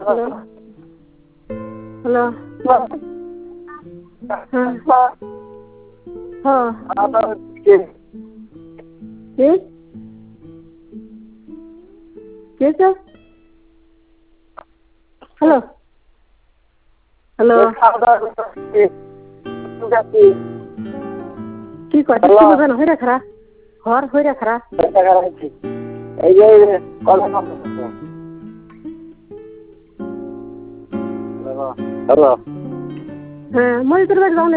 hello hello হ্যাঁ হ্যাঁ কি হয়েছে হ্যালো হ্যালো কি কয় দেখছি বোঝান হয়ে খারা ঘর হয়ে খারা এই যে হ্যালো হ্যাঁ মই তোর বাড়ি যাও